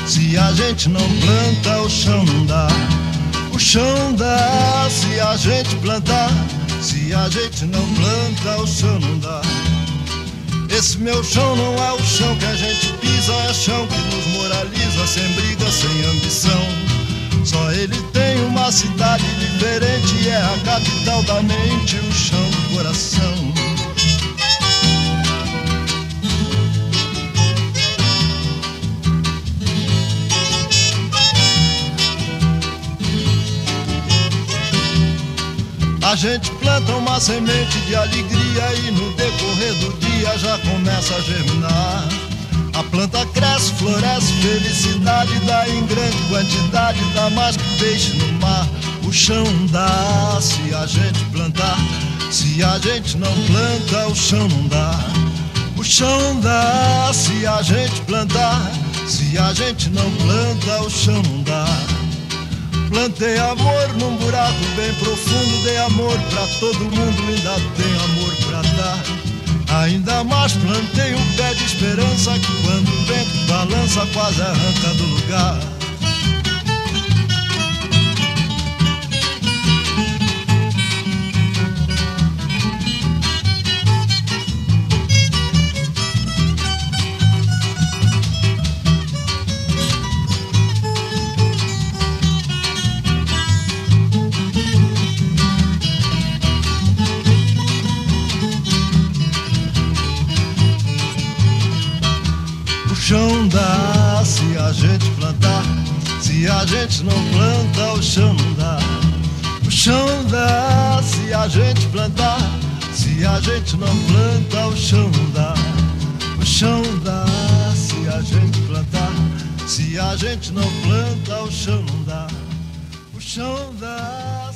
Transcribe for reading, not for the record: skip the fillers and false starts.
Se a gente não planta, o chão não dá. O chão dá se a gente plantar. Se a gente não planta, o chão não dá. Esse meu chão não é o chão que a gente pisa, é chão que nos moraliza, sem briga, sem ambição. Só ele tem uma cidade diferente, é a capital da mente, o chão do coração. A gente planta uma semente de alegria e no decorrer do dia já começa a germinar. A planta cresce, floresce, felicidade dá em grande quantidade, dá mais que peixe no mar. O chão dá se a gente plantar. Se a gente não planta, o chão não dá. O chão dá se a gente plantar. Se a gente não planta, o chão não dá. Plantei amor num buraco bem profundo, dei amor pra todo mundo, ainda tem amor pra dar. Ainda mais plantei um pé de esperança que quando o vento balança quase arranca do lugar. O chão dá se a gente plantar. Se a gente não planta, o chão não dá. O chão dá se a gente plantar. Se a gente não planta, o chão não dá. O chão dá se a gente plantar. Se a gente não planta, o chão não dá. O chão dá.